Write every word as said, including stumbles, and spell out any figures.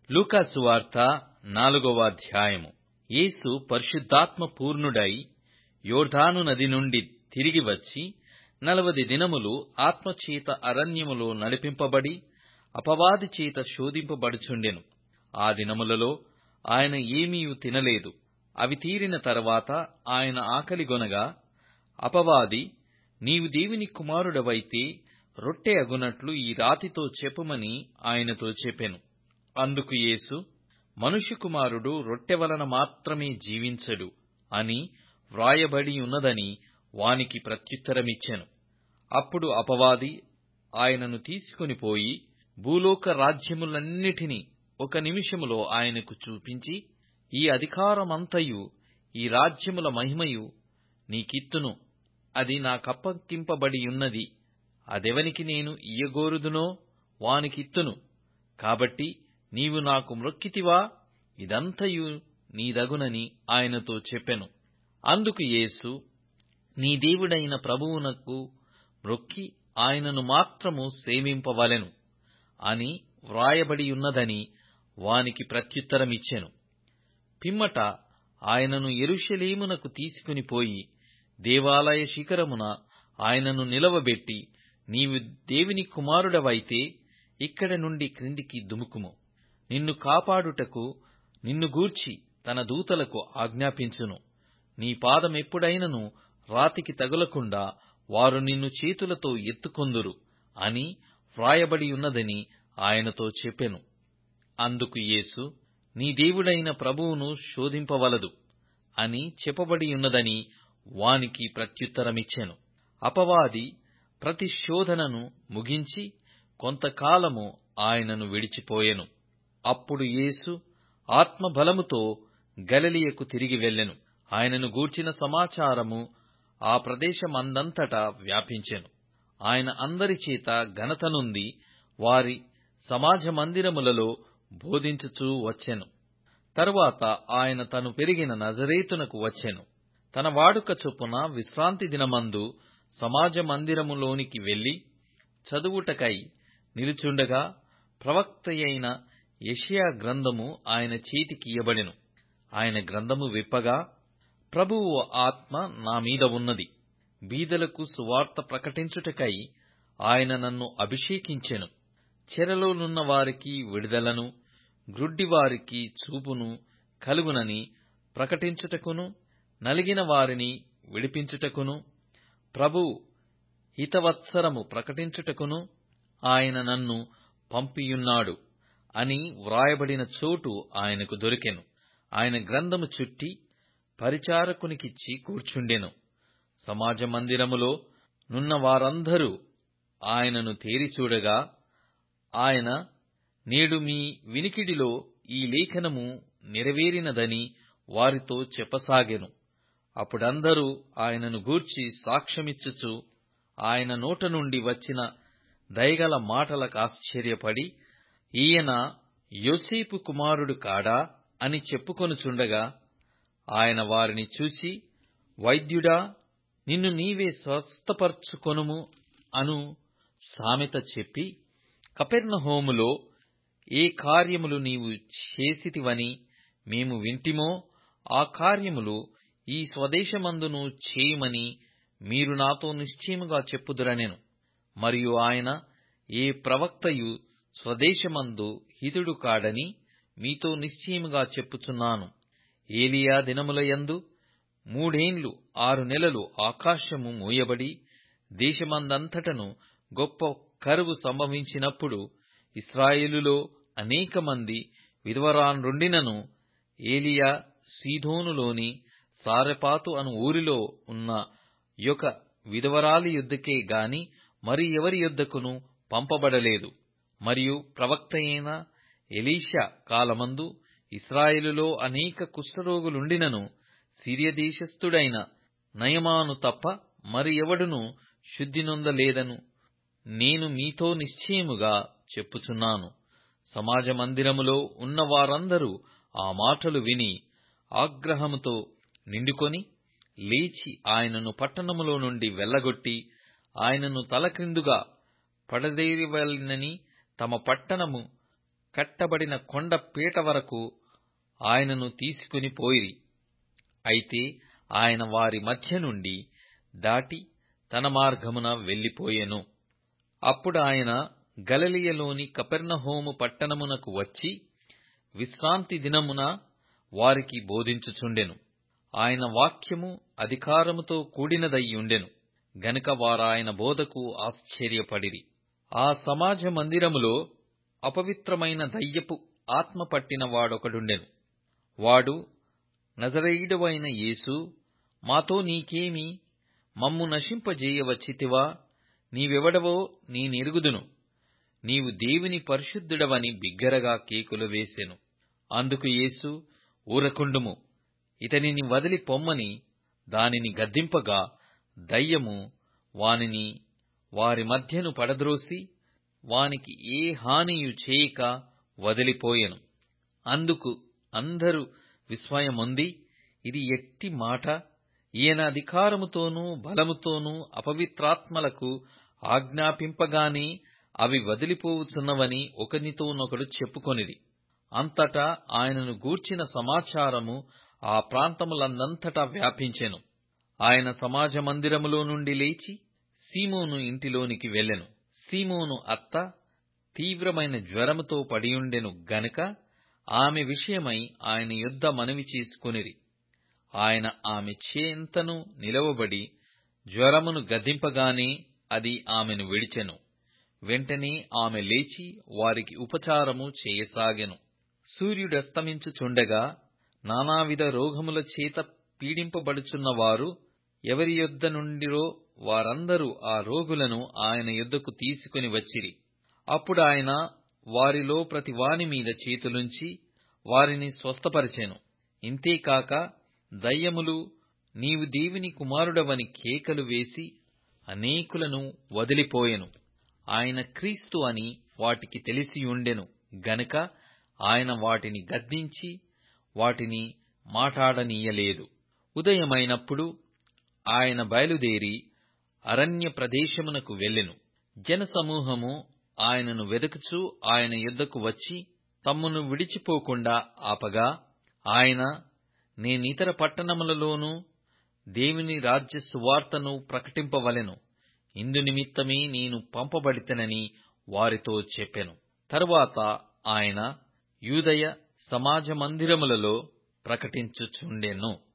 లూకా సువార్త నాలుగవ అధ్యాయము. యేసు పరిశుద్ధాత్మ పూర్ణుడై యోర్దాను నది నుండి తిరిగి వచ్చి నలవది దినములు ఆత్మచేత అరణ్యములో నడిపింపబడి అపవాది చేత శోధింపబడుచుండెను. ఆ దినములలో ఆయన ఏమీయు తినలేదు. అవి తీరిన తరువాత ఆయన ఆకలిగొనగా అపవాది, నీవు దేవుని కుమారుడవైతే రొట్టె అగునట్లు ఈ రాతితో చెప్పుమని ఆయనతో చెప్పెను. అందుకు యేసు, మనుష్య కుమారుడు రొట్టె వలన మాత్రమే జీవించడు అని వ్రాయబడియున్నదని వానికి ప్రత్యుత్తరమిచ్చెను. అప్పుడు అపవాది ఆయనను తీసుకొని పోయి భూలోక రాజ్యములన్నిటినీ ఒక నిమిషములో ఆయనకు చూపించి, ఈ అధికారమంతయు ఈ రాజ్యముల మహిమయు నీకిత్తును. అది నాకప్పగింపబడియున్నది. అదెవనికి నేను ఇయ్యగోరుదునో వానికిత్తును. కాబట్టి నీవు నాకు మ్రొక్కితివా? ఇదంతయు నీదగునని ఆయనతో చెప్పెను. అందుకు యేసు, నీ దేవుడైన ప్రభువునకు మ్రొక్కి ఆయనను మాత్రము సేవింపవలెను అని వ్రాయబడియున్నదని వానికి ప్రత్యుత్తరమిచ్చెను. పిమ్మట ఆయనను యెరూషలేమునకు తీసుకొని పోయి దేవాలయ శిఖరమున ఆయనను నిలవబెట్టి, నీవు దేవుని కుమారుడవైతే ఇక్కడి నుండి క్రిందికి దుముకుము. నిన్ను కాపాడుటకు నిన్ను గూర్చి తన దూతలకు ఆజ్ఞాపించును. నీ పాదమెప్పుడైనను రాతికి తగులకుండా వారు నిన్ను చేతులతో ఎత్తుకొందురు అని వ్రాయబడియున్నదని ఆయనతో చెప్పెను. అందుకు యేసు, నీ దేవుడైన ప్రభువును శోధింపవలదు అని చెప్పబడియున్నదని వానికి ప్రత్యుత్తరమిచ్చెను. అపవాది ప్రతి శోధనను ముగించి కొంతకాలము ఆయనను విడిచిపోయెను. అప్పుడు యేసు ఆత్మబలముతో గలిలయకు తిరిగి వెళ్ళెను. ఆయనను గూర్చిన సమాచారము ఆ ప్రదేశమందంతటా వ్యాపించెను. ఆయన అందరి చేత ఘనత నొంది వారి సమాజ మందిరములలో బోధించుచూ వచ్చెను. తరువాత ఆయన తను పెరిగిన నజరేతునకు వచ్చెను. తన వాడుక చొప్పున విశ్రాంతి దినమందు సమాజ మందిరములోనికి వెళ్లి చదువుటకై నిలుచుండగా ప్రవక్తయైన యెషయా గ్రంథము ఆయన చేతికియ్యబడెను. ఆయన గ్రంథము విప్పగా, ప్రభువు ఆత్మ నా మీద ఉన్నది, బీదలకు సువార్త ప్రకటించుటకై ఆయన నన్ను అభిషేకించెను. చెరలోనున్న వారికి విడుదలను, గ్రుడ్డివారికి చూపును కలుగునని ప్రకటించుటకును, నలిగిన వారిని విడిపించుటకును, ప్రభువు హితవత్సరము ప్రకటించుటకును ఆయన నన్ను పంపియున్నాడు అని వ్రాయబడిన చోటు ఆయనకు దొరికెను. ఆయన గ్రంథము చుట్టి పరిచారకునికిచ్చి కూర్చుండెను. సమాజ మందిరములో నున్న వారందరూ ఆయనను తేరి చూడగా, ఆయన, నేడు మీ వినికిడిలో ఈ లేఖనము నెరవేరినదని వారితో చెప్పసాగెను. అప్పుడందరూ ఆయనను గూర్చి సాక్ష్యమిచ్చుచు ఆయన నోట నుండి వచ్చిన దయగల మాటలకు ఆశ్చర్యపడి, ఈయన యోసేపు కుమారుడు కాడా అని చెప్పుకొనుచుండగా, ఆయన వారిని చూచి, వైద్యుడా, నిన్ను నీవే స్వస్థపరచుకొనుము అను సామెత చెప్పి, కపెర్నహూములో ఏ కార్యములు నీవు చేసితివని మేము వింటిమో ఆ కార్యములు ఈ స్వదేశమందును చేయుమని మీరు నాతో నిశ్చయముగా చెప్పుదురనెను. మరియు ఆయన, ఏ ప్రవక్తయు స్వదేశమందు హితుడు కాడని మీతో నిశ్చయముగా చెప్పుచున్నాను. ఏలియా దినములయందు మూడేండ్లు ఆరు నెలలు ఆకాశము మూయబడి దేశమందంతటను గొప్ప కరువు సంభవించినప్పుడు ఇశ్రాయేలులో అనేక మంది విధవరాండ్రుండినను, ఏలియా సీదోనులోని సారెపాతు అను ఊరిలో ఉన్న యొక విధవరాలి యొద్దకే గాని మరి ఎవరి యొద్దకును పంపబడలేదు. మరియు ప్రవక్తయైన ఎలీషా కాలమందు ఇశ్రాయేలులో అనేక కుష్ఠరోగులుండినను సిరియా దేశస్థుడైన నయమాను తప్ప మరి ఎవడునూ శుద్ధి నొందలేదను నేను మీతో నిశ్చయముగా చెప్పుచున్నాను. సమాజ మందిరములో ఉన్న వారందరూ ఆ మాటలు విని ఆగ్రహముతో నిండుకొని లేచి ఆయనను పట్టణములో నుండి వెళ్లగొట్టి ఆయనను తలక్రిందుగా పడద్రోయవలెనని తమ పట్టణము కట్టబడిన కొండ పీట వరకు ఆయనను తీసుకుని పోయిరి. అయితే ఆయన వారి మధ్య నుండి దాటి తన మార్గమున వెళ్లిపోయెను. అప్పుడు ఆయన గలిలయలోని కపెర్నహూము పట్టణమునకు వచ్చి విశ్రాంతి దినమున వారికి బోధించుచుండెను. ఆయన వాక్యము అధికారముతో కూడినదయ్యుండెను గనుక వారాయన బోధకు ఆశ్చర్యపడిరి. ఆ సమాజ మందిరములో అపవిత్రమైన దయ్యపు ఆత్మ పట్టిన వాడొకడుండెను. వాడు, నజరేయుడవైన యేసూ, మాతో నీకేమి? మమ్ము నశింపజేయవచ్చితివా? నీవెవడవో నేనెరుగుదును. నీవు దేవుని పరిశుద్ధుడవని బిగ్గరగా కేకులు వేసెను. అందుకు యేసు, ఊరకుండుము, ఇతనిని వదిలి పొమ్మని దానిని గద్దింపగా దయ్యము వానిని వారి మధ్యను పడద్రోసి వానికి ఏ హానియు చేయక వదిలిపోయెను. అందుకు అందరూ విస్మయమొంది, ఇది ఎట్టి మాట! ఈయన అధికారముతోనూ బలముతోనూ అపవిత్రాత్మలకు ఆజ్ఞాపింపగానే అవి వదిలిపోవుచున్నవని ఒకనితోనొకడు చెప్పుకొనిరి. అంతటా ఆయనను గూర్చిన సమాచారము ఆ ప్రాంతములందంతటా వ్యాపించెను. ఆయన సమాజ మందిరములో నుండి లేచి సీమోను ఇంటిలోనికి వెళ్ళెను. సీమోను అత్త తీవ్రమైన జ్వరముతో పడియుండెను గనుక ఆమె విషయమై ఆయన యొద్ద మనవి చేసుకొనిరి. ఆయన ఆమె చేంతను నిలవబడి జ్వరమును గద్దింపగానే అది ఆమెను విడిచెను. వెంటనే ఆమె లేచి వారికి ఉపచారము చేయసాగెను. సూర్యుడస్తమించుచుండగా నానావిధ రోగముల చేత పీడింపబడుచున్నవారు ఎవరి యొద్ద నుండిరో వారందరూ ఆ రోగులను ఆయన యొద్దకు తీసుకుని వచ్చిరి. అప్పుడాయన వారిలో ప్రతి వాని మీద చేతులుంచి వారిని స్వస్థపరిచెను. ఇంతేకాక దయ్యములు నీవు దేవుని కుమారుడవని కేకలు వేసి అనేకులను వదిలిపోయెను. ఆయన క్రీస్తు అని వాటికి తెలిసియుండెను గనుక ఆయన వాటిని గద్దించి వాటిని మాటాడనీయలేదు. ఉదయమైనప్పుడు ఆయన బయలుదేరి అరణ్య ప్రదేశమునకు వెళ్ళెను. జనసమూహము ఆయనను వెదకుచూ ఆయన యొద్దకు వచ్చి తమ్మును విడిచిపోకుండా ఆపగా ఆయన, నేనితర పట్టణములలోనూ దేవుని రాజ్య సువార్తను ప్రకటింపవలెను, ఇందునిమిత్తమే నేను పంపబడితినని వారితో చెప్పెను. తరువాత ఆయన యూదయ సమాజ మందిరములలో ప్రకటించుచుండెను.